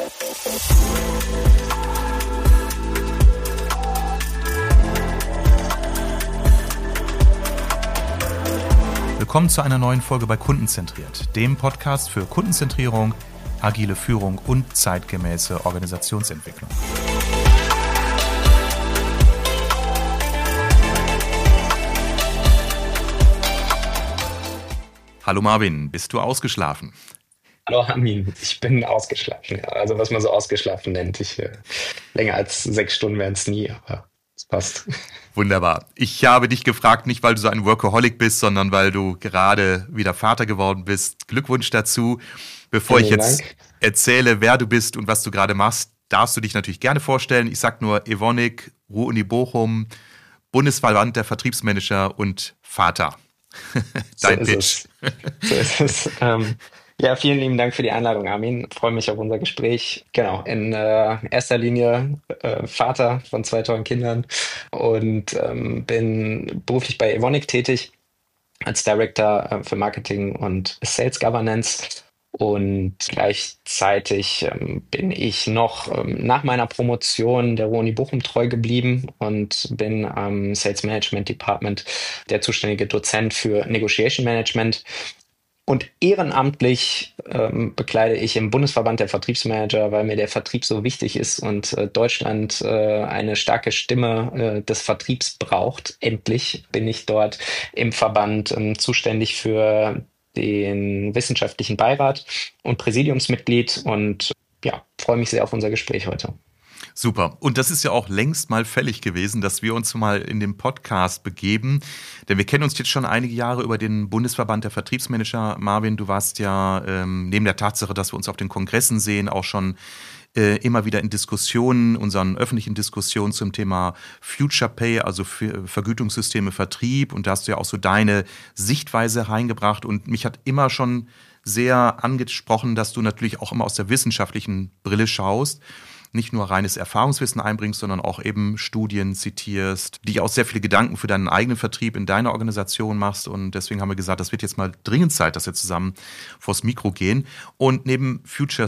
Willkommen zu einer neuen Folge bei Kundenzentriert, dem Podcast für Kundenzentrierung, agile Führung und zeitgemäße Organisationsentwicklung. Hallo Marvin, bist du ausgeschlafen? Hallo Armin, ich bin ausgeschlafen. Ja. Also was man so ausgeschlafen nennt. Länger als 6 Stunden wären es nie, aber es passt. Wunderbar. Ich habe dich gefragt, nicht weil du so ein Workaholic bist, sondern weil du gerade wieder Vater geworden bist. Glückwunsch dazu. Bevor ich jetzt erzähle, wer du bist und was du gerade machst, darfst du dich natürlich gerne vorstellen. Ich sage nur Evonik, Ruhr-Uni Bochum, Bundesverband der Vertriebsmanager und Vater. Dein Pitch. So ist es. Ja, vielen lieben Dank für die Einladung, Armin. Ich freue mich auf unser Gespräch. Genau, in erster Linie Vater von 2 tollen Kindern und bin beruflich bei Evonik tätig als Director für Marketing und Sales Governance. Und gleichzeitig bin ich noch nach meiner Promotion der Ruhr-Uni Bochum treu geblieben und bin am Sales Management Department der zuständige Dozent für Negotiation Management. Und ehrenamtlich bekleide ich im Bundesverband der Vertriebsmanager, weil mir der Vertrieb so wichtig ist und Deutschland eine starke Stimme des Vertriebs braucht. Endlich bin ich dort im Verband zuständig für den wissenschaftlichen Beirat und Präsidiumsmitglied und ja, freue mich sehr auf unser Gespräch heute. Super. Und das ist ja auch längst mal fällig gewesen, dass wir uns mal in dem Podcast begeben. Denn wir kennen uns jetzt schon einige Jahre über den Bundesverband der Vertriebsmanager. Marvin, du warst ja neben der Tatsache, dass wir uns auf den Kongressen sehen, auch schon immer wieder in Diskussionen, unseren öffentlichen Diskussionen zum Thema Future Pay, also Vergütungssysteme, Vertrieb. Und da hast du ja auch so deine Sichtweise reingebracht. Und mich hat immer schon sehr angesprochen, dass du natürlich auch immer aus der wissenschaftlichen Brille schaust. Nicht nur reines Erfahrungswissen einbringst, sondern auch eben Studien zitierst, die auch sehr viele Gedanken für deinen eigenen Vertrieb in deiner Organisation machst. Und deswegen haben wir gesagt, das wird jetzt mal dringend Zeit, dass wir zusammen vors Mikro gehen. Und neben Future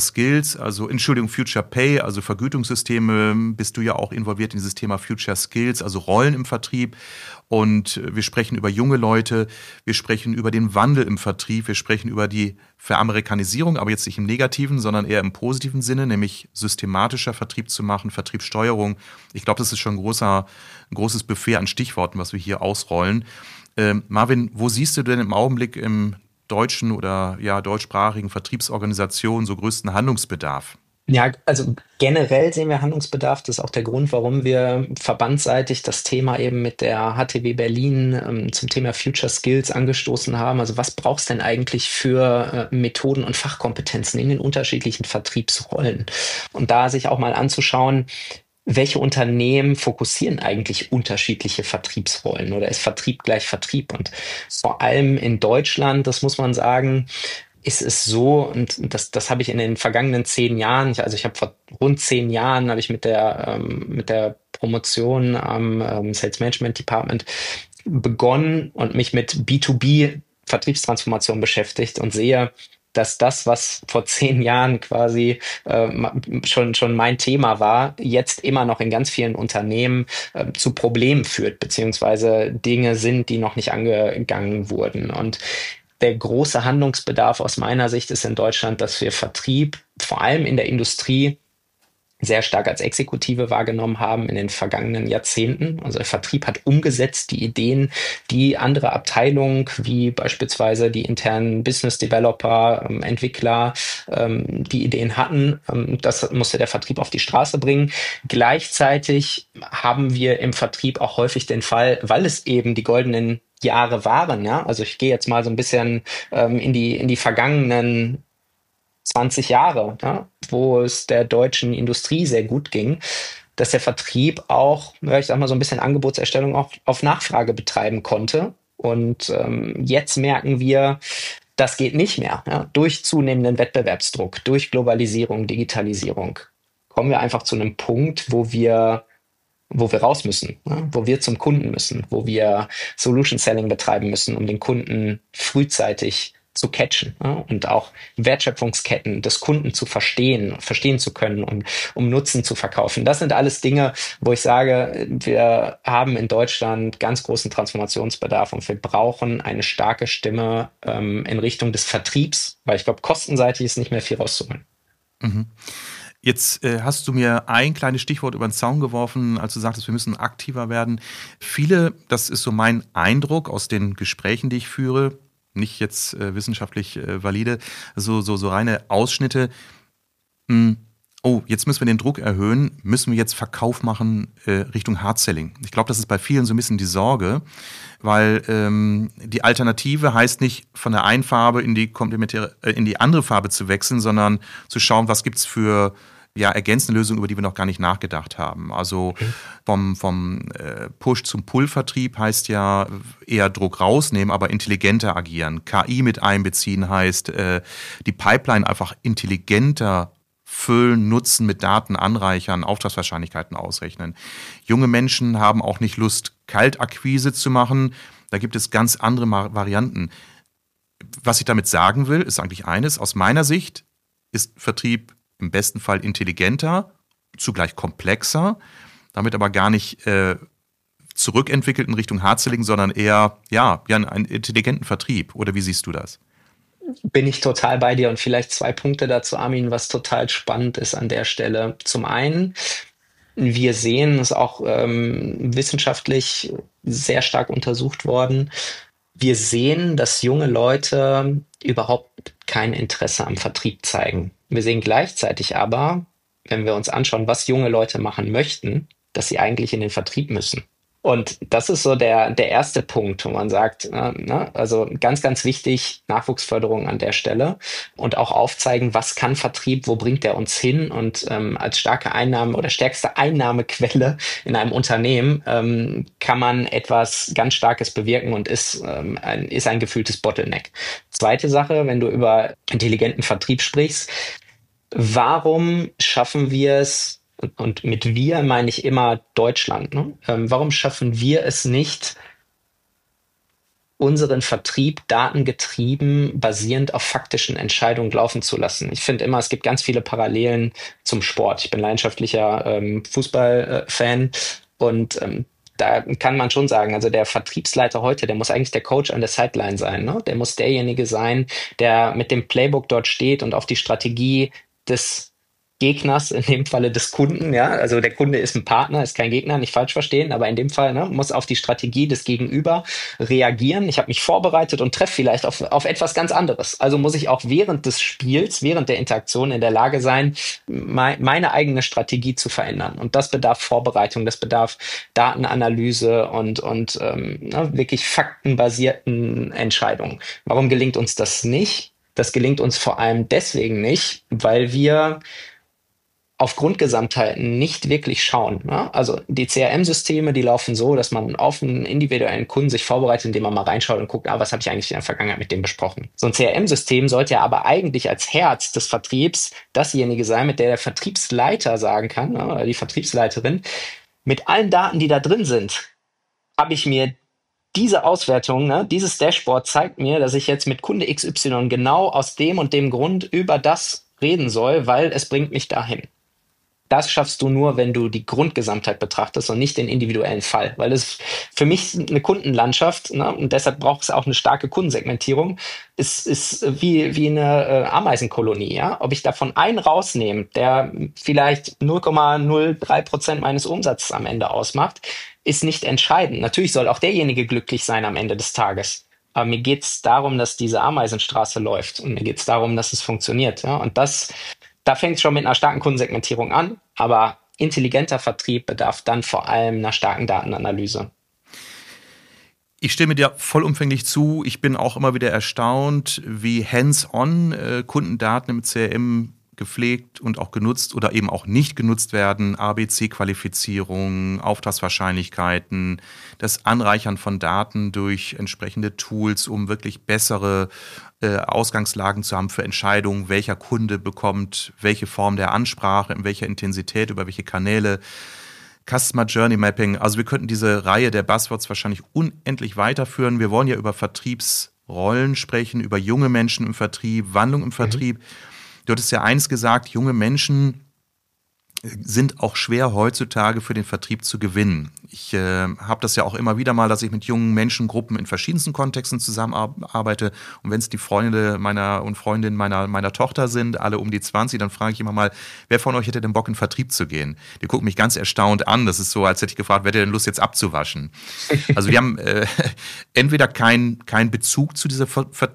Pay, also Vergütungssysteme, bist du ja auch involviert in dieses Thema Future Skills, also Rollen im Vertrieb. Und wir sprechen über junge Leute, wir sprechen über den Wandel im Vertrieb, wir sprechen über die Veramerikanisierung, aber jetzt nicht im negativen, sondern eher im positiven Sinne, nämlich systematischer Vertrieb zu machen, Vertriebssteuerung. Ich glaube, das ist schon ein großes Buffet an Stichworten, was wir hier ausrollen. Marvin, wo siehst du denn im Augenblick im deutschen oder deutschsprachigen Vertriebsorganisationen so größten Handlungsbedarf? Ja, also generell sehen wir Handlungsbedarf. Das ist auch der Grund, warum wir verbandsseitig das Thema eben mit der HTW Berlin zum Thema Future Skills angestoßen haben. Also was brauchst du denn eigentlich für Methoden und Fachkompetenzen in den unterschiedlichen Vertriebsrollen? Und da sich auch mal anzuschauen, welche Unternehmen fokussieren eigentlich unterschiedliche Vertriebsrollen oder ist Vertrieb gleich Vertrieb? Und vor allem in Deutschland, das muss man sagen, ist es so, und das habe ich in den vergangenen 10 Jahren, ich habe vor rund 10 Jahren, habe ich mit der Promotion am Sales Management Department begonnen und mich mit B2B Vertriebstransformation beschäftigt und sehe, dass das, was vor 10 Jahren quasi schon mein Thema war, jetzt immer noch in ganz vielen Unternehmen zu Problemen führt, beziehungsweise Dinge sind, die noch nicht angegangen wurden. Und der große Handlungsbedarf aus meiner Sicht ist in Deutschland, dass wir Vertrieb vor allem in der Industrie sehr stark als Exekutive wahrgenommen haben in den vergangenen Jahrzehnten. Also der Vertrieb hat umgesetzt die Ideen, die andere Abteilungen, wie beispielsweise die internen Business Developer, Entwickler, die Ideen hatten. Das musste der Vertrieb auf die Straße bringen. Gleichzeitig haben wir im Vertrieb auch häufig den Fall, weil es eben die goldenen Jahre waren, ja. Also ich gehe jetzt mal so ein bisschen in die vergangenen 20 Jahre, ja, wo es der deutschen Industrie sehr gut ging, dass der Vertrieb auch, ich sag mal, so ein bisschen Angebotserstellung auch auf Nachfrage betreiben konnte. Und jetzt merken wir, das geht nicht mehr. Ja? Durch zunehmenden Wettbewerbsdruck, durch Globalisierung, Digitalisierung kommen wir einfach zu einem Punkt, wo wir raus müssen, ja? Wo wir zum Kunden müssen, wo wir Solution Selling betreiben müssen, um den Kunden frühzeitig zu catchen, ja, und auch Wertschöpfungsketten des Kunden zu verstehen zu können und um Nutzen zu verkaufen. Das sind alles Dinge, wo ich sage, wir haben in Deutschland ganz großen Transformationsbedarf und wir brauchen eine starke Stimme in Richtung des Vertriebs, weil ich glaube, kostenseitig ist nicht mehr viel rauszuholen. Mhm. Jetzt hast du mir ein kleines Stichwort über den Zaun geworfen, als du sagtest, wir müssen aktiver werden. Viele, das ist so mein Eindruck aus den Gesprächen, die ich führe, nicht jetzt wissenschaftlich valide, so reine Ausschnitte. Oh, jetzt müssen wir den Druck erhöhen, müssen wir jetzt Verkauf machen Richtung Hard-Selling. Ich glaube, das ist bei vielen so ein bisschen die Sorge, weil die Alternative heißt nicht, von der einen Farbe in die komplementäre, in die andere Farbe zu wechseln, sondern zu schauen, was gibt's für ergänzende Lösungen, über die wir noch gar nicht nachgedacht haben. Also vom Push zum Pull-Vertrieb heißt ja eher Druck rausnehmen, aber intelligenter agieren. KI mit einbeziehen heißt, die Pipeline einfach intelligenter füllen, nutzen, mit Daten anreichern, Auftragswahrscheinlichkeiten ausrechnen. Junge Menschen haben auch nicht Lust, Kaltakquise zu machen. Da gibt es ganz andere Varianten. Was ich damit sagen will, ist eigentlich eines. Aus meiner Sicht ist Vertrieb im besten Fall intelligenter, zugleich komplexer, damit aber gar nicht zurückentwickelt in Richtung Hard-Selling, sondern eher einen intelligenten Vertrieb. Oder wie siehst du das? Bin ich total bei dir und vielleicht 2 Punkte dazu, Armin, was total spannend ist an der Stelle. Zum einen, wir sehen, es ist auch wissenschaftlich sehr stark untersucht worden. Wir sehen, dass junge Leute überhaupt kein Interesse am Vertrieb zeigen. Wir sehen gleichzeitig aber, wenn wir uns anschauen, was junge Leute machen möchten, dass sie eigentlich in den Vertrieb müssen. Und das ist so der erste Punkt, wo man sagt, also ganz, ganz wichtig, Nachwuchsförderung an der Stelle und auch aufzeigen, was kann Vertrieb, wo bringt er uns hin und als starke Einnahme oder stärkste Einnahmequelle in einem Unternehmen kann man etwas ganz Starkes bewirken und ist ein gefühltes Bottleneck. Zweite Sache, wenn du über intelligenten Vertrieb sprichst, warum schaffen wir es, und mit wir meine ich immer Deutschland, ne? Warum schaffen wir es nicht, unseren Vertrieb datengetrieben, basierend auf faktischen Entscheidungen laufen zu lassen? Ich finde immer, es gibt ganz viele Parallelen zum Sport. Ich bin leidenschaftlicher Fußballfan und da kann man schon sagen, also der Vertriebsleiter heute, der muss eigentlich der Coach an der Sideline sein, ne? Der muss derjenige sein, der mit dem Playbook dort steht und auf die Strategie des Gegners, in dem Falle des Kunden, ja, also der Kunde ist ein Partner, ist kein Gegner, nicht falsch verstehen, aber in dem Fall muss auf die Strategie des Gegenüber reagieren. Ich habe mich vorbereitet und treffe vielleicht auf etwas ganz anderes. Also muss ich auch während des Spiels, während der Interaktion in der Lage sein, meine eigene Strategie zu verändern. Und das bedarf Vorbereitung, das bedarf Datenanalyse und wirklich faktenbasierten Entscheidungen. Warum gelingt uns das nicht? Das gelingt uns vor allem deswegen nicht, weil wir auf Grundgesamtheiten nicht wirklich schauen. Ne? Also die CRM-Systeme, die laufen so, dass man auf einen individuellen Kunden sich vorbereitet, indem man mal reinschaut und guckt, was habe ich eigentlich in der Vergangenheit mit dem besprochen. So ein CRM-System sollte ja aber eigentlich als Herz des Vertriebs dasjenige sein, mit der Vertriebsleiter sagen kann, oder die Vertriebsleiterin, mit allen Daten, die da drin sind, habe ich mir diese Auswertung, dieses Dashboard zeigt mir, dass ich jetzt mit Kunde XY genau aus dem und dem Grund über das reden soll, weil es bringt mich dahin. Das schaffst du nur, wenn du die Grundgesamtheit betrachtest und nicht den individuellen Fall. Weil es für mich eine Kundenlandschaft, und deshalb braucht es auch eine starke Kundensegmentierung, ist wie eine Ameisenkolonie. Ja? Ob ich davon einen rausnehme, der vielleicht 0,03% meines Umsatzes am Ende ausmacht, ist nicht entscheidend. Natürlich soll auch derjenige glücklich sein am Ende des Tages. Aber mir geht es darum, dass diese Ameisenstraße läuft. Und mir geht es darum, dass es funktioniert. Ja? Und da fängt es schon mit einer starken Kundensegmentierung an, aber intelligenter Vertrieb bedarf dann vor allem einer starken Datenanalyse. Ich stimme dir vollumfänglich zu. Ich bin auch immer wieder erstaunt, wie hands-on Kundendaten im CRM gepflegt und auch genutzt oder eben auch nicht genutzt werden. ABC-Qualifizierung, Auftragswahrscheinlichkeiten, das Anreichern von Daten durch entsprechende Tools, um wirklich bessere Ausgangslagen zu haben für Entscheidungen, welcher Kunde bekommt welche Form der Ansprache, in welcher Intensität, über welche Kanäle. Customer Journey Mapping, also wir könnten diese Reihe der Buzzwords wahrscheinlich unendlich weiterführen. Wir wollen ja über Vertriebsrollen Rollen sprechen, über junge Menschen im Vertrieb, Wandlung im Vertrieb. Du hattest ja eins gesagt, junge Menschen sind auch schwer heutzutage für den Vertrieb zu gewinnen. Ich habe das ja auch immer wieder mal, dass ich mit jungen Menschengruppen in verschiedensten Kontexten zusammenarbeite. Und wenn es die Freunde und Freundinnen meiner Tochter sind, alle um die 20, dann frage ich immer mal, wer von euch hätte denn Bock, in den Vertrieb zu gehen? Die gucken mich ganz erstaunt an. Das ist so, als hätte ich gefragt, wer hätte denn Lust, jetzt abzuwaschen? Also wir haben entweder keinen Bezug zu dieser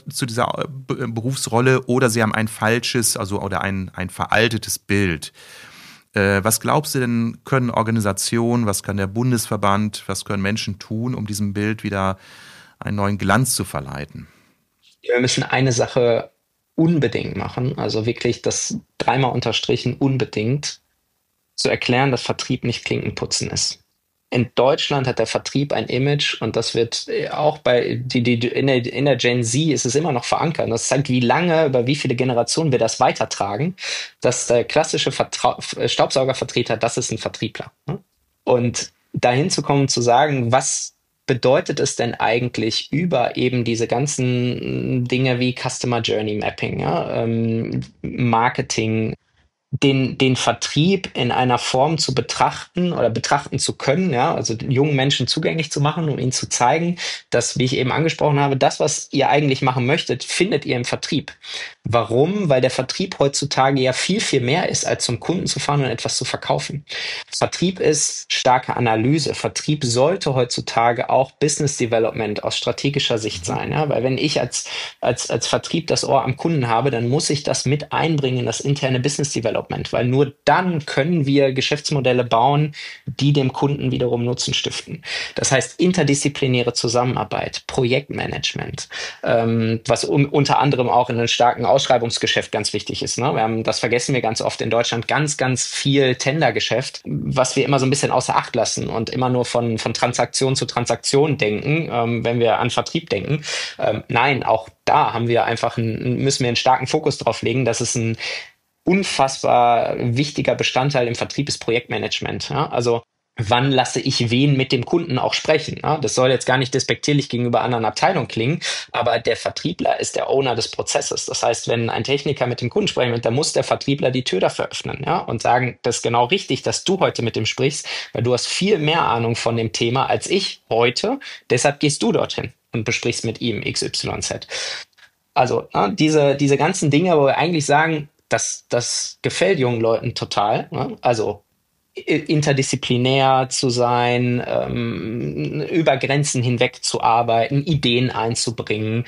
Berufsrolle oder sie haben ein falsches, oder ein veraltetes Bild. Was glaubst du denn, können Organisationen, was kann der Bundesverband, was können Menschen tun, um diesem Bild wieder einen neuen Glanz zu verleihen? Wir müssen eine Sache unbedingt machen, also wirklich das dreimal unterstrichen unbedingt, zu erklären, dass Vertrieb nicht Klinkenputzen ist. In Deutschland hat der Vertrieb ein Image und das wird auch in der Gen Z ist es immer noch verankert. Das zeigt, wie lange, über wie viele Generationen wir das weitertragen, dass der klassische Staubsaugervertreter, das ist ein Vertriebler. Und dahin zu kommen, zu sagen, was bedeutet es denn eigentlich über eben diese ganzen Dinge wie Customer Journey Mapping, Marketing, den Vertrieb in einer Form zu betrachten oder betrachten zu können, also jungen Menschen zugänglich zu machen, um ihnen zu zeigen, dass, wie ich eben angesprochen habe, das, was ihr eigentlich machen möchtet, findet ihr im Vertrieb. Warum? Weil der Vertrieb heutzutage ja viel, viel mehr ist, als zum Kunden zu fahren und etwas zu verkaufen. Vertrieb ist starke Analyse. Vertrieb sollte heutzutage auch Business Development aus strategischer Sicht sein, weil wenn ich als Vertrieb das Ohr am Kunden habe, dann muss ich das mit einbringen in das interne Business Development, weil nur dann können wir Geschäftsmodelle bauen, die dem Kunden wiederum Nutzen stiften. Das heißt, interdisziplinäre Zusammenarbeit, Projektmanagement, was unter anderem auch in einem starken Ausschreibungsgeschäft ganz wichtig ist. Das vergessen wir ganz oft in Deutschland, ganz, ganz viel Tendergeschäft, was wir immer so ein bisschen außer Acht lassen und immer nur von Transaktion zu Transaktion denken, wenn wir an Vertrieb denken. Nein, auch da müssen wir einen starken Fokus drauf legen, dass es ein unfassbar wichtiger Bestandteil im Vertrieb ist Projektmanagement. Also wann lasse ich wen mit dem Kunden auch sprechen? Das soll jetzt gar nicht despektierlich gegenüber anderen Abteilungen klingen, aber der Vertriebler ist der Owner des Prozesses. Das heißt, wenn ein Techniker mit dem Kunden sprechen will, dann muss der Vertriebler die Tür dafür öffnen, und sagen, das ist genau richtig, dass du heute mit dem sprichst, weil du hast viel mehr Ahnung von dem Thema als ich heute. Deshalb gehst du dorthin und besprichst mit ihm XYZ. Also diese ganzen Dinge, wo wir eigentlich sagen, das gefällt jungen Leuten total. Also interdisziplinär zu sein, über Grenzen hinweg zu arbeiten, Ideen einzubringen,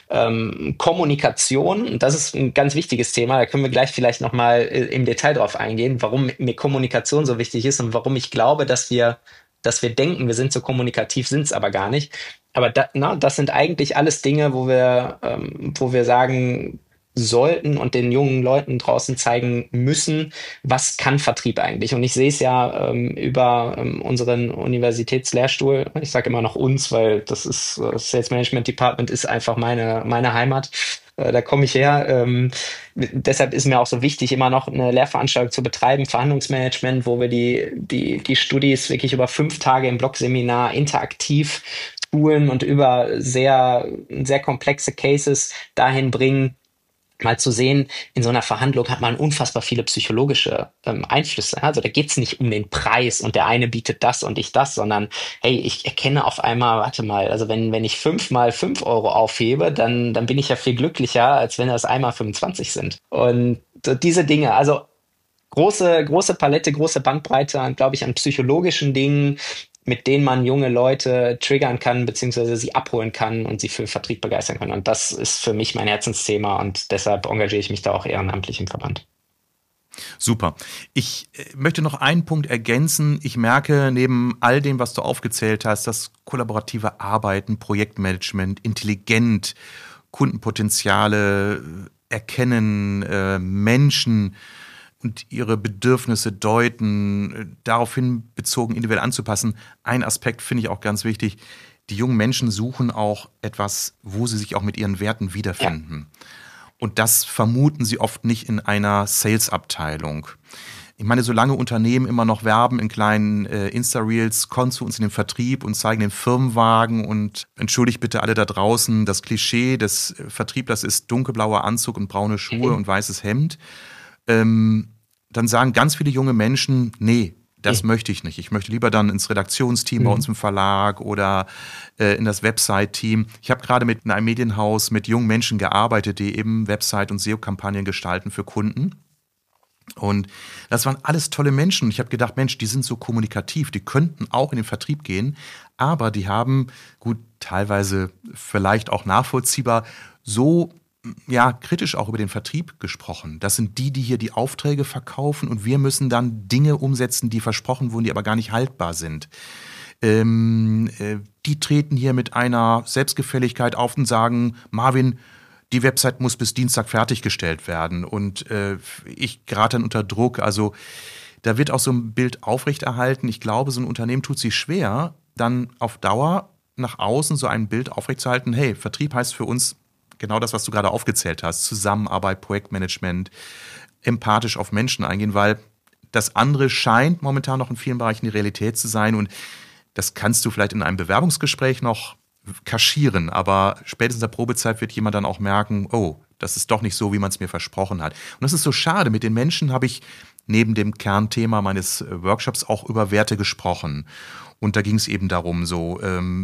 Kommunikation, das ist ein ganz wichtiges Thema, da können wir gleich vielleicht nochmal im Detail drauf eingehen, warum mir Kommunikation so wichtig ist und warum ich glaube, dass wir denken, wir sind so kommunikativ, sind es aber gar nicht. Aber das sind eigentlich alles Dinge, wo wir sagen sollten und den jungen Leuten draußen zeigen müssen, was kann Vertrieb eigentlich? Und ich sehe es ja über unseren Universitätslehrstuhl. Ich sage immer noch uns, weil das Sales Management Department ist einfach meine Heimat. Da komme ich her. Deshalb ist mir auch so wichtig, immer noch eine Lehrveranstaltung zu betreiben, Verhandlungsmanagement, wo wir die Studis wirklich über 5 Tage im Blogseminar interaktiv schulen und über sehr, sehr komplexe Cases dahin bringen, mal zu sehen, in so einer Verhandlung hat man unfassbar viele psychologische Einflüsse. Also da geht's nicht um den Preis und der eine bietet das und ich das, sondern hey, ich erkenne auf einmal, warte mal, also wenn ich 5 mal 5 Euro aufhebe, dann bin ich ja viel glücklicher, als wenn das einmal 25 sind. Und diese Dinge, also große Palette, große Bandbreite, glaube ich, an psychologischen Dingen, mit denen man junge Leute triggern kann, beziehungsweise sie abholen kann und sie für Vertrieb begeistern kann. Und das ist für mich mein Herzensthema und deshalb engagiere ich mich da auch ehrenamtlich im Verband. Super. Ich möchte noch einen Punkt ergänzen. Ich merke neben all dem, was du aufgezählt hast, dass kollaborative Arbeiten, Projektmanagement, intelligent, Kundenpotenziale erkennen, Menschen und ihre Bedürfnisse deuten, daraufhin bezogen individuell anzupassen. Ein Aspekt finde ich auch ganz wichtig. Die jungen Menschen suchen auch etwas, wo sie sich auch mit ihren Werten wiederfinden. Ja. Und das vermuten sie oft nicht in einer Sales-Abteilung. Ich meine, solange Unternehmen immer noch werben in kleinen Insta-Reels, kommen zu uns in den Vertrieb und zeigen den Firmenwagen und entschuldigt bitte alle da draußen, das Klischee des Vertrieblers ist dunkelblauer Anzug und braune Schuhe und weißes Hemd. Dann sagen ganz viele junge Menschen, nee, das möchte ich nicht. Ich möchte lieber dann ins Redaktionsteam bei uns im Verlag oder in das Website-Team. Ich habe gerade mit einem Medienhaus mit jungen Menschen gearbeitet, die eben Website- und SEO-Kampagnen gestalten für Kunden. Und das waren alles tolle Menschen. Und ich habe gedacht, Mensch, die sind so kommunikativ, die könnten auch in den Vertrieb gehen, aber die haben, gut, teilweise vielleicht auch nachvollziehbar, so kritisch auch über den Vertrieb gesprochen. Das sind die hier die Aufträge verkaufen und wir müssen dann Dinge umsetzen, die versprochen wurden, die aber gar nicht haltbar sind. Die treten hier mit einer Selbstgefälligkeit auf und sagen, Marvin, die Website muss bis Dienstag fertiggestellt werden und ich gerate dann unter Druck. Also da wird auch so ein Bild aufrechterhalten. Ich glaube, so ein Unternehmen tut sich schwer, dann auf Dauer nach außen so ein Bild aufrechtzuerhalten. Hey, Vertrieb heißt für uns genau das, was du gerade aufgezählt hast. Zusammenarbeit, Projektmanagement, empathisch auf Menschen eingehen, weil das andere scheint momentan noch in vielen Bereichen die Realität zu sein und das kannst du vielleicht in einem Bewerbungsgespräch noch kaschieren, aber spätestens in der Probezeit wird jemand dann auch merken, oh, das ist doch nicht so, wie man es mir versprochen hat. Und das ist so schade. Mit den Menschen habe ich neben dem Kernthema meines Workshops auch über Werte gesprochen. Und da ging es eben darum, so,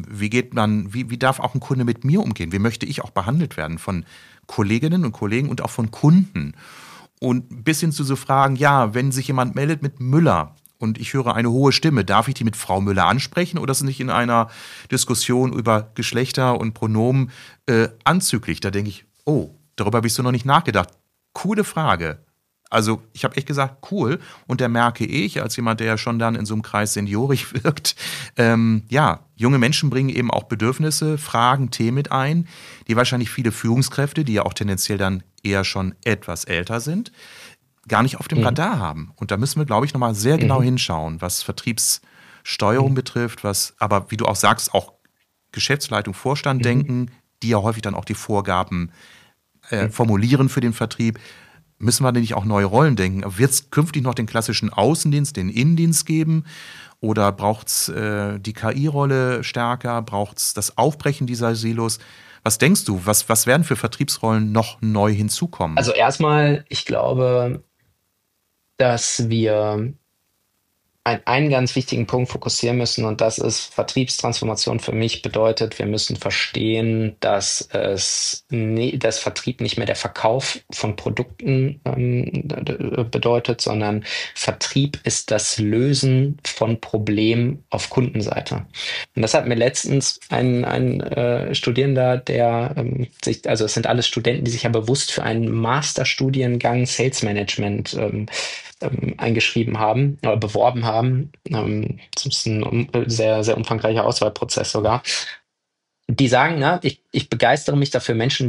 wie darf auch ein Kunde mit mir umgehen? Wie möchte ich auch behandelt werden von Kolleginnen und Kollegen und auch von Kunden? Und bis hin zu so Fragen, ja, wenn sich jemand meldet mit Müller, und ich höre eine hohe Stimme, darf ich die mit Frau Müller ansprechen oder ist es nicht in einer Diskussion über Geschlechter und Pronomen anzüglich? Da denke ich, oh, darüber habe ich so noch nicht nachgedacht. Coole Frage. Also ich habe echt gesagt, cool. Und da merke ich, als jemand, der ja schon dann in so einem Kreis seniorig wirkt, junge Menschen bringen eben auch Bedürfnisse, Fragen, Themen mit ein, die wahrscheinlich viele Führungskräfte, die ja auch tendenziell dann eher schon etwas älter sind, gar nicht auf dem Radar haben. Und da müssen wir, glaube ich, nochmal sehr genau hinschauen, was Vertriebssteuerung betrifft, aber wie du auch sagst, auch Geschäftsleitung, Vorstand denken, die ja häufig dann auch die Vorgaben formulieren für den Vertrieb. Müssen wir denn nicht auch neue Rollen denken? Wird es künftig noch den klassischen Außendienst, den Innendienst geben? Oder braucht es die KI-Rolle stärker? Braucht es das Aufbrechen dieser Silos? Was denkst du, was werden für Vertriebsrollen noch neu hinzukommen? Also erstmal, ich glaube, dass wir einen ganz wichtigen Punkt fokussieren müssen und das ist Vertriebstransformation für mich bedeutet, wir müssen verstehen, dass das Vertrieb nicht mehr der Verkauf von Produkten bedeutet, sondern Vertrieb ist das Lösen von Problemen auf Kundenseite. Und das hat mir letztens ein Studierender, also es sind alles Studenten, die sich ja bewusst für einen Masterstudiengang Sales Management eingeschrieben haben oder beworben haben. Das ist ein sehr, sehr umfangreicher Auswahlprozess sogar. Die sagen, ich begeistere mich dafür, Menschen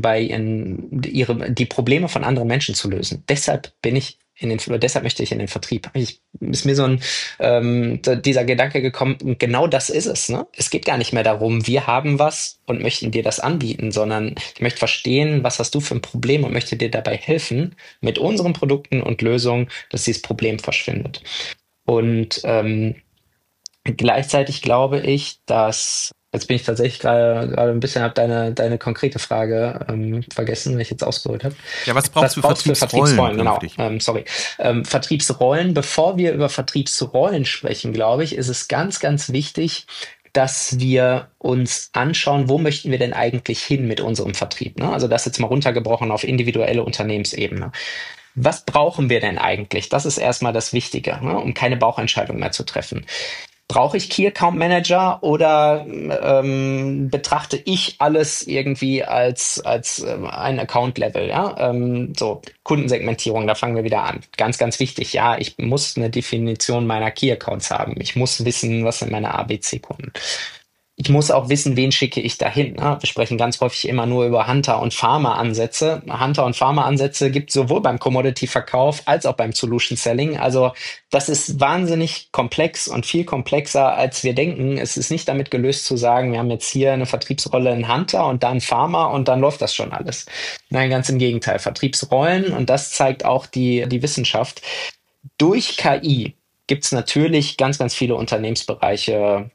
die Probleme von anderen Menschen zu lösen. Deshalb möchte ich in den Vertrieb. Ist mir dieser Gedanke gekommen, genau das ist es. Ne? Es geht gar nicht mehr darum, wir haben was und möchten dir das anbieten, sondern ich möchte verstehen, was hast du für ein Problem und möchte dir dabei helfen, mit unseren Produkten und Lösungen, dass dieses Problem verschwindet. Und gleichzeitig glaube ich, dass jetzt bin ich tatsächlich gerade ein bisschen, habe deine konkrete Frage vergessen, wenn ich jetzt ausgeholt habe. Ja, was brauchst du für Vertriebsrollen? Genau, Vertriebsrollen. Bevor wir über Vertriebsrollen sprechen, glaube ich, ist es ganz, ganz wichtig, dass wir uns anschauen, wo möchten wir denn eigentlich hin mit unserem Vertrieb? Ne? Also das jetzt mal runtergebrochen auf individuelle Unternehmensebene. Was brauchen wir denn eigentlich? Das ist erstmal das Wichtige, ne? Um keine Bauchentscheidung mehr zu treffen. Brauche ich Key Account Manager oder betrachte ich alles irgendwie als ein Account-Level? Ja? Kundensegmentierung, da fangen wir wieder an. Ganz, ganz wichtig. Ja, ich muss eine Definition meiner Key Accounts haben. Ich muss wissen, was sind meine ABC-Kunden. Ich muss auch wissen, wen schicke ich dahin. Ne? Wir sprechen ganz häufig immer nur über Hunter- und Pharma-Ansätze. Hunter- und Pharma-Ansätze gibt es sowohl beim Commodity-Verkauf als auch beim Solution-Selling. Also das ist wahnsinnig komplex und viel komplexer, als wir denken. Es ist nicht damit gelöst zu sagen, wir haben jetzt hier eine Vertriebsrolle in Hunter und dann Pharma und dann läuft das schon alles. Nein, ganz im Gegenteil. Vertriebsrollen, und das zeigt auch die Wissenschaft, Durch KI gibt es natürlich ganz, ganz viele Unternehmensbereiche,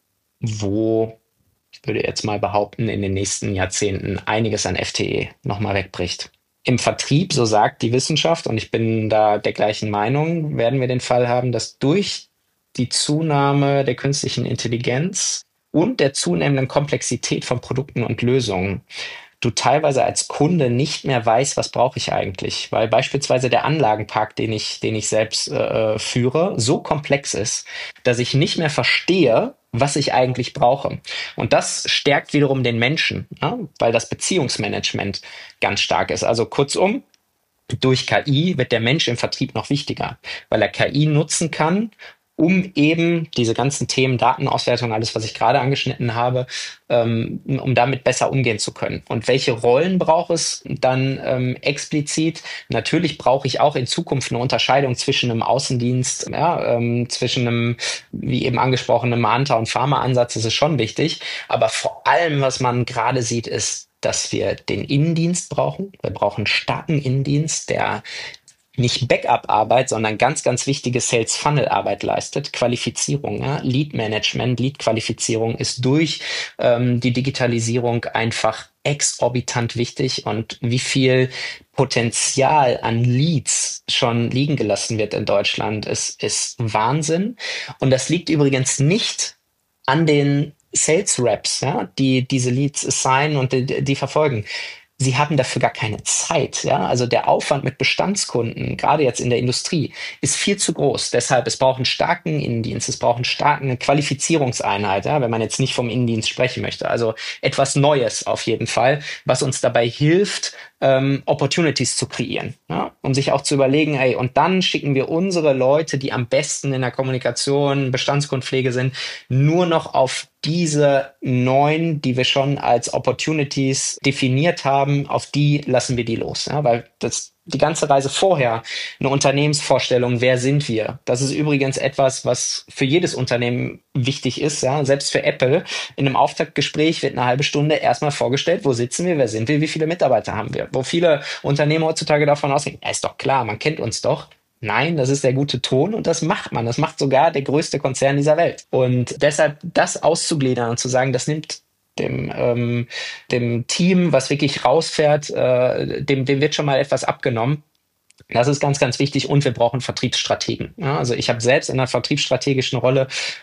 wo, ich würde jetzt mal behaupten, in den nächsten Jahrzehnten einiges an FTE nochmal wegbricht. Im Vertrieb, so sagt die Wissenschaft, und ich bin da der gleichen Meinung, werden wir den Fall haben, dass durch die Zunahme der künstlichen Intelligenz und der zunehmenden Komplexität von Produkten und Lösungen du teilweise als Kunde nicht mehr weißt, was brauche ich eigentlich, weil beispielsweise der Anlagenpark, den ich selbst führe, so komplex ist, dass ich nicht mehr verstehe, was ich eigentlich brauche. Und das stärkt wiederum den Menschen, ja, weil das Beziehungsmanagement ganz stark ist. Also kurzum, durch KI wird der Mensch im Vertrieb noch wichtiger, weil er KI nutzen kann, um eben diese ganzen Themen Datenauswertung, alles, was ich gerade angeschnitten habe, um damit besser umgehen zu können. Und welche Rollen braucht es dann explizit? Natürlich brauche ich auch in Zukunft eine Unterscheidung zwischen einem Außendienst, ja, zwischen einem, wie eben angesprochenen Hunter- und Pharma-Ansatz, das ist schon wichtig. Aber vor allem, was man gerade sieht, ist, dass wir den Innendienst brauchen. Wir brauchen einen starken Innendienst, der nicht Backup-Arbeit, sondern ganz, ganz wichtige Sales-Funnel-Arbeit leistet. Qualifizierung, ja? Lead-Management, Lead-Qualifizierung ist durch die Digitalisierung einfach exorbitant wichtig, und wie viel Potenzial an Leads schon liegen gelassen wird in Deutschland, ist Wahnsinn. Und das liegt übrigens nicht an den Sales Reps, ja, die diese Leads assignen und die verfolgen. Sie haben dafür gar keine Zeit. Ja? Also der Aufwand mit Bestandskunden, gerade jetzt in der Industrie, ist viel zu groß. Deshalb, es braucht einen starken Innendienst, es braucht einen starken Qualifizierungseinheit, ja? Wenn man jetzt nicht vom Innendienst sprechen möchte. Also etwas Neues auf jeden Fall, was uns dabei hilft, Opportunities zu kreieren, ja? Und sich auch zu überlegen, ey, und dann schicken wir unsere Leute, die am besten in der Kommunikation, Bestandskundpflege sind, nur noch auf diese neuen, die wir schon als Opportunities definiert haben, auf die lassen wir die los. Ja? Weil die ganze Reise vorher, eine Unternehmensvorstellung, wer sind wir? Das ist übrigens etwas, was für jedes Unternehmen wichtig ist. Ja? Selbst für Apple. In einem Auftaktgespräch wird eine halbe Stunde erstmal vorgestellt, wo sitzen wir, wer sind wir, wie viele Mitarbeiter haben wir? Wo viele Unternehmen heutzutage davon ausgehen, ja, ist doch klar, man kennt uns doch. Nein, das ist der gute Ton, und das macht man. Das macht sogar der größte Konzern dieser Welt. Und deshalb das auszugliedern und zu sagen, das nimmt dem Team, was wirklich rausfährt, dem wird schon mal etwas abgenommen. Das ist ganz, ganz wichtig, und wir brauchen Vertriebsstrategen. Ja, also ich habe selbst in einer vertriebsstrategischen Rolle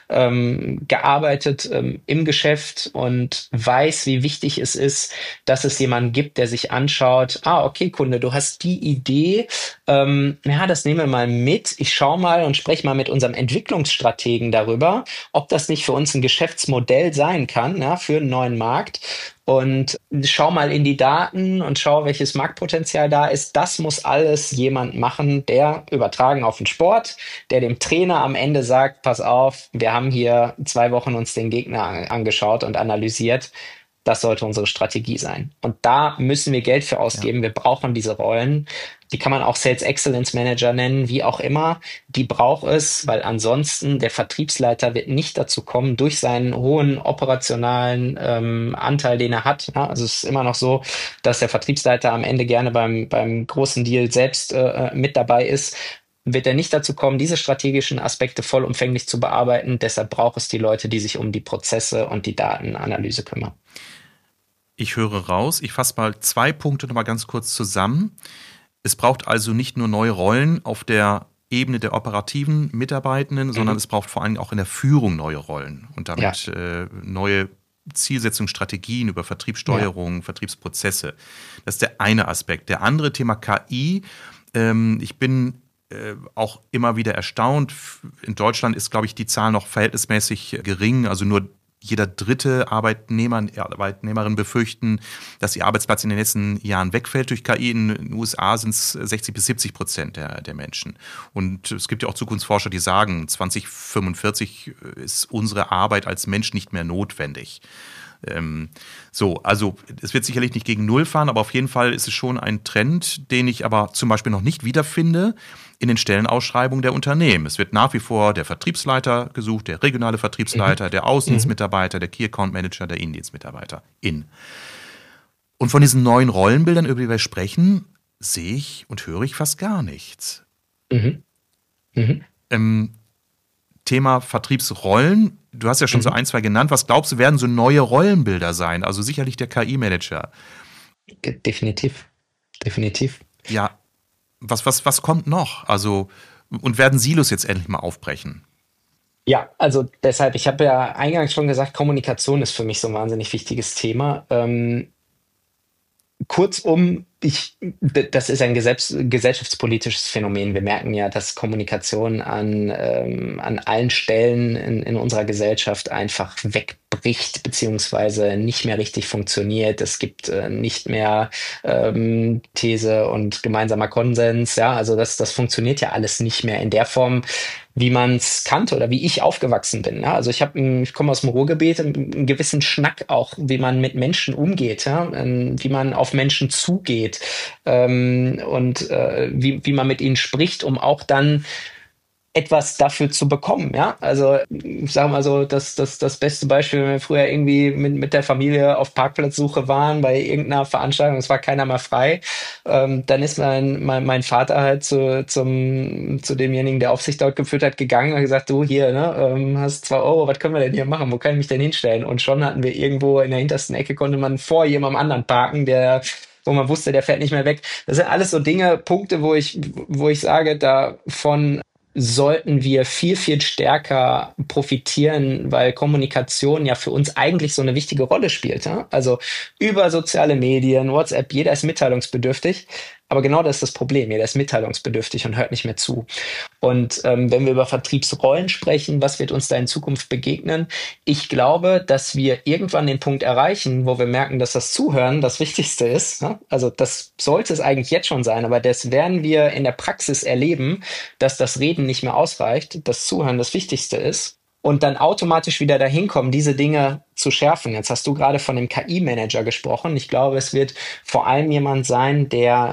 gearbeitet im Geschäft und weiß, wie wichtig es ist, dass es jemanden gibt, der sich anschaut, okay, Kunde, du hast die Idee, ja, das nehmen wir mal mit. Ich schaue mal und spreche mal mit unserem Entwicklungsstrategen darüber, ob das nicht für uns ein Geschäftsmodell sein kann, ja, für einen neuen Markt. Und schau mal in die Daten und schau, welches Marktpotenzial da ist. Das muss alles jemand machen, der, übertragen auf den Sport, der dem Trainer am Ende sagt, pass auf, wir haben hier 2 Wochen uns den Gegner angeschaut und analysiert. Das sollte unsere Strategie sein. Und da müssen wir Geld für ausgeben. Ja. Wir brauchen diese Rollen. Die kann man auch Sales Excellence Manager nennen, wie auch immer. Die braucht es, weil ansonsten der Vertriebsleiter wird nicht dazu kommen, durch seinen hohen operationalen Anteil, den er hat. Ja, also es ist immer noch so, dass der Vertriebsleiter am Ende gerne beim großen Deal selbst mit dabei ist. Wird er nicht dazu kommen, diese strategischen Aspekte vollumfänglich zu bearbeiten. Deshalb braucht es die Leute, die sich um die Prozesse und die Datenanalyse kümmern. Ich höre raus, ich fasse mal 2 Punkte nochmal ganz kurz zusammen. Es braucht also nicht nur neue Rollen auf der Ebene der operativen Mitarbeitenden, sondern es braucht vor allem auch in der Führung neue Rollen und damit neue Zielsetzungsstrategien über Vertriebssteuerung, Vertriebsprozesse. Das ist der eine Aspekt. Der andere Thema KI. Ich bin auch immer wieder erstaunt. In Deutschland ist, glaube ich, die Zahl noch verhältnismäßig gering, also nur jeder dritte Arbeitnehmerin befürchten, dass ihr Arbeitsplatz in den nächsten Jahren wegfällt durch KI. In den USA sind es 60-70% der Menschen. Und es gibt ja auch Zukunftsforscher, die sagen, 2045 ist unsere Arbeit als Mensch nicht mehr notwendig. Also es wird sicherlich nicht gegen Null fahren, aber auf jeden Fall ist es schon ein Trend, den ich aber zum Beispiel noch nicht wiederfinde in den Stellenausschreibungen der Unternehmen. Es wird nach wie vor der Vertriebsleiter gesucht, der regionale Vertriebsleiter, der Außendienstmitarbeiter, der Key Account Manager, der Innendienstmitarbeiter. Und von diesen neuen Rollenbildern, über die wir sprechen, sehe ich und höre ich fast gar nichts. Mhm. Thema Vertriebsrollen. Du hast ja schon so ein, zwei genannt. Was glaubst du, werden so neue Rollenbilder sein? Also sicherlich der KI-Manager. Definitiv. Definitiv. Ja, was kommt noch? Also, und werden Silos jetzt endlich mal aufbrechen? Ja, also deshalb, ich habe ja eingangs schon gesagt, Kommunikation ist für mich so ein wahnsinnig wichtiges Thema. Kurzum, das ist ein gesellschaftspolitisches Phänomen. Wir merken ja, dass Kommunikation an allen Stellen in unserer Gesellschaft einfach wegbricht, beziehungsweise nicht mehr richtig funktioniert. Es gibt nicht mehr These und gemeinsamer Konsens. Ja, also das funktioniert ja alles nicht mehr in der Form, wie man es kannte oder wie ich aufgewachsen bin. Ja? Also ich komme aus dem Ruhrgebiet, einen gewissen Schnack auch, wie man mit Menschen umgeht, ja? Wie man auf Menschen zugeht und wie man mit ihnen spricht, um auch dann etwas dafür zu bekommen, ja. Also ich sage mal so, das beste Beispiel, wenn wir früher irgendwie mit der Familie auf Parkplatzsuche waren bei irgendeiner Veranstaltung, es war keiner mehr frei, dann ist mein Vater halt zu demjenigen, der Aufsicht dort geführt hat, gegangen und hat gesagt, du hier, ne, hast 2 Euro, was können wir denn hier machen, wo kann ich mich denn hinstellen? Und schon hatten wir irgendwo in der hintersten Ecke, konnte man vor jemandem anderen parken, wo man wusste, der fährt nicht mehr weg. Das sind alles so Dinge, Punkte, wo ich sage, davon sollten wir viel, viel stärker profitieren, weil Kommunikation ja für uns eigentlich so eine wichtige Rolle spielt. Ja? Also über soziale Medien, WhatsApp, jeder ist mitteilungsbedürftig. Aber genau das ist das Problem. Jeder ist mitteilungsbedürftig und hört nicht mehr zu. Und wenn wir über Vertriebsrollen sprechen, was wird uns da in Zukunft begegnen? Ich glaube, dass wir irgendwann den Punkt erreichen, wo wir merken, dass das Zuhören das Wichtigste ist. Ne? Also das sollte es eigentlich jetzt schon sein, aber das werden wir in der Praxis erleben, dass das Reden nicht mehr ausreicht, das Zuhören das Wichtigste ist. Und dann automatisch wieder dahin kommen, diese Dinge zu schärfen. Jetzt hast du gerade von dem KI-Manager gesprochen. Ich glaube, es wird vor allem jemand sein,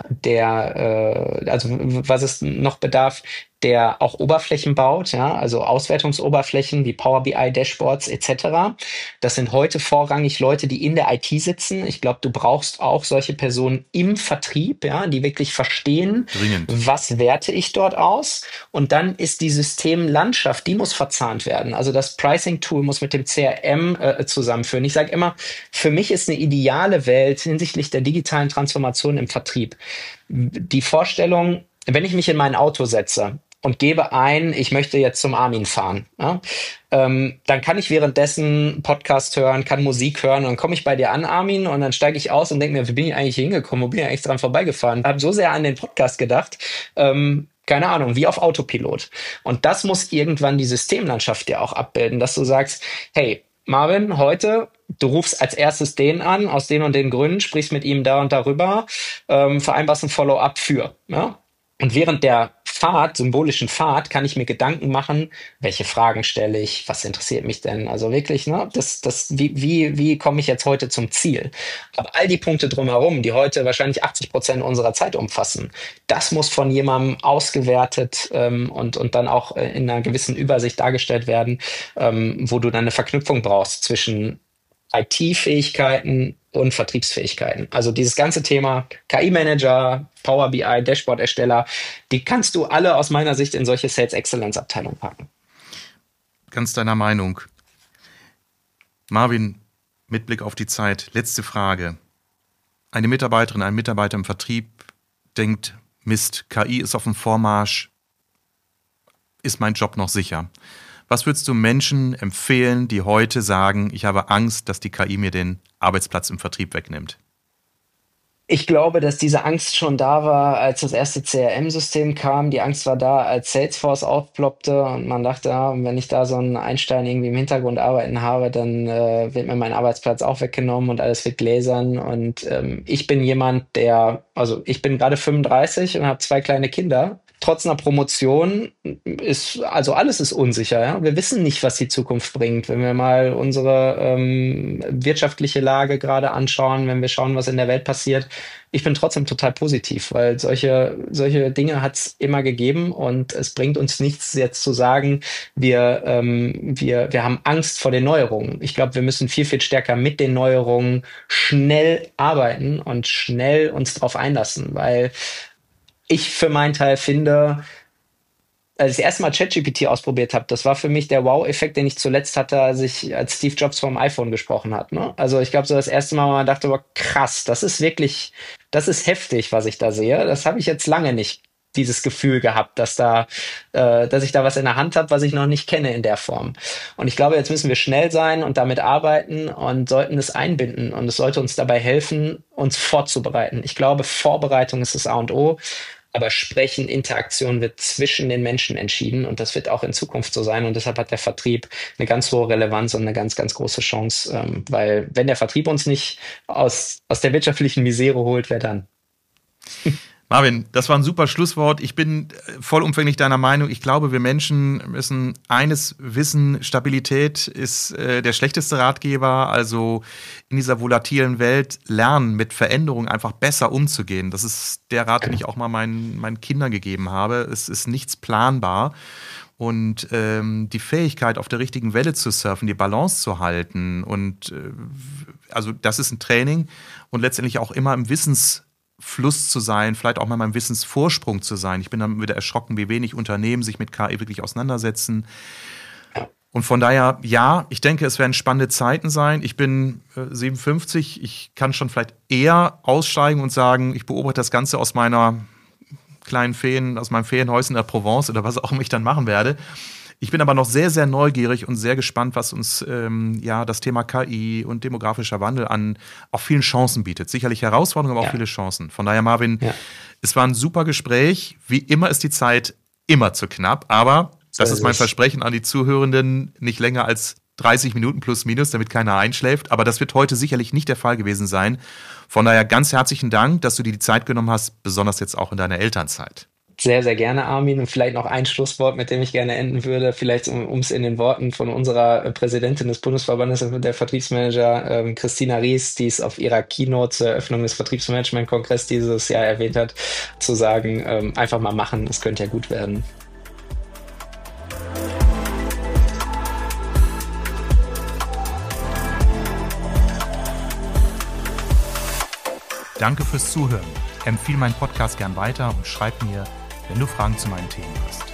also was es noch bedarf, der auch Oberflächen baut, ja, also Auswertungsoberflächen wie Power BI, Dashboards etc. Das sind heute vorrangig Leute, die in der IT sitzen. Ich glaube, du brauchst auch solche Personen im Vertrieb, ja, die wirklich verstehen, Dringend. was werte ich dort aus. Und dann ist die Systemlandschaft, die muss verzahnt werden. Also das Pricing-Tool muss mit dem CRM zusammenführen. Ich sage immer, für mich ist eine ideale Welt hinsichtlich der digitalen Transformation im Vertrieb die Vorstellung, wenn ich mich in mein Auto setze und gebe ein, ich möchte jetzt zum Armin fahren, ja, dann kann ich währenddessen Podcast hören, kann Musik hören und dann komme ich bei dir an, Armin, und dann steige ich aus und denke mir, wie bin ich eigentlich hingekommen, wo bin ich eigentlich dran vorbeigefahren? Habe so sehr an den Podcast gedacht, keine Ahnung, wie auf Autopilot. Und das muss irgendwann die Systemlandschaft ja auch abbilden, dass du sagst, hey, Marvin, heute, du rufst als erstes den an, aus den und den Gründen, sprichst mit ihm da und darüber, vereinbarst ein Follow-up für. Ja? Und während der symbolischen Fahrt, kann ich mir Gedanken machen, welche Fragen stelle ich, was interessiert mich denn? Also wirklich, ne, wie komme ich jetzt heute zum Ziel? Aber all die Punkte drumherum, die heute wahrscheinlich 80% unserer Zeit umfassen, das muss von jemandem ausgewertet und dann auch in einer gewissen Übersicht dargestellt werden, wo du dann eine Verknüpfung brauchst zwischen IT-Fähigkeiten und Vertriebsfähigkeiten. Also dieses ganze Thema KI-Manager, Power BI, Dashboard-Ersteller, die kannst du alle aus meiner Sicht in solche Sales Excellence-Abteilungen packen. Ganz deiner Meinung. Marvin, mit Blick auf die Zeit, letzte Frage. Eine Mitarbeiterin, ein Mitarbeiter im Vertrieb denkt, Mist, KI ist auf dem Vormarsch, ist mein Job noch sicher? Was würdest du Menschen empfehlen, die heute sagen, ich habe Angst, dass die KI mir den Arbeitsplatz im Vertrieb wegnimmt? Ich glaube, dass diese Angst schon da war, als das erste CRM-System kam. Die Angst war da, als Salesforce aufploppte und man dachte, ja, wenn ich da so einen Einstein irgendwie im Hintergrund arbeiten habe, dann wird mir mein Arbeitsplatz auch weggenommen und alles wird gläsern. Und ich bin jemand, ich bin gerade 35 und habe 2 kleine Kinder. Trotz einer Promotion also alles ist unsicher. Ja? Wir wissen nicht, was die Zukunft bringt. Wenn wir mal unsere wirtschaftliche Lage gerade anschauen, wenn wir schauen, was in der Welt passiert, ich bin trotzdem total positiv, weil solche Dinge hat es immer gegeben und es bringt uns nichts, jetzt zu sagen, wir haben Angst vor den Neuerungen. Ich glaube, wir müssen viel, viel stärker mit den Neuerungen schnell arbeiten und schnell uns darauf einlassen, weil ich für meinen Teil finde, als ich das erste Mal ChatGPT ausprobiert habe, das war für mich der Wow-Effekt, den ich zuletzt hatte, als Steve Jobs vom iPhone gesprochen hat. Ne? Also ich glaube, so das erste Mal, wo man dachte, boah, krass, das ist heftig, was ich da sehe. Das habe ich jetzt lange nicht, dieses Gefühl gehabt, dass ich da was in der Hand habe, was ich noch nicht kenne in der Form. Und ich glaube, jetzt müssen wir schnell sein und damit arbeiten und sollten es einbinden. Und es sollte uns dabei helfen, uns vorzubereiten. Ich glaube, Vorbereitung ist das A und O. Aber Sprechen, Interaktion wird zwischen den Menschen entschieden und das wird auch in Zukunft so sein. Und deshalb hat der Vertrieb eine ganz hohe Relevanz und eine ganz, ganz große Chance. Weil wenn der Vertrieb uns nicht aus der wirtschaftlichen Misere holt, wer dann? Marvin, das war ein super Schlusswort. Ich bin vollumfänglich deiner Meinung. Ich glaube, wir Menschen müssen eines wissen: Stabilität ist der schlechteste Ratgeber. Also in dieser volatilen Welt lernen, mit Veränderungen einfach besser umzugehen. Das ist der Rat, den ich auch mal meinen Kindern gegeben habe. Es ist nichts planbar. Und die Fähigkeit, auf der richtigen Welle zu surfen, die Balance zu halten. Und also das ist ein Training und letztendlich auch immer im Wissensfluss zu sein, vielleicht auch mal beim Wissensvorsprung zu sein. Ich bin dann wieder erschrocken, wie wenig Unternehmen sich mit KI wirklich auseinandersetzen. Und von daher, ja, ich denke, es werden spannende Zeiten sein. Ich bin 57, ich kann schon vielleicht eher aussteigen und sagen, ich beobachte das Ganze aus meinem Ferienhäuschen in der Provence oder was auch immer ich dann machen werde. Ich bin aber noch sehr, sehr neugierig und sehr gespannt, was uns das Thema KI und demografischer Wandel an auch vielen Chancen bietet. Sicherlich Herausforderungen, aber auch viele Chancen. Von daher, Marvin, es war ein super Gespräch. Wie immer ist die Zeit immer zu knapp, aber das ist mein Versprechen an die Zuhörenden, nicht länger als 30 Minuten plus minus, damit keiner einschläft. Aber das wird heute sicherlich nicht der Fall gewesen sein. Von daher ganz herzlichen Dank, dass du dir die Zeit genommen hast, besonders jetzt auch in deiner Elternzeit. Sehr, sehr gerne, Armin. Und vielleicht noch ein Schlusswort, mit dem ich gerne enden würde. Vielleicht, um es in den Worten von unserer Präsidentin des Bundesverbandes der Vertriebsmanager, Christina Ries, die es auf ihrer Keynote zur Eröffnung des Vertriebsmanagement-Kongress dieses Jahr erwähnt hat, zu sagen, einfach mal machen, es könnte ja gut werden. Danke fürs Zuhören. Empfehle meinen Podcast gern weiter und schreib mir, wenn du Fragen zu meinen Themen hast.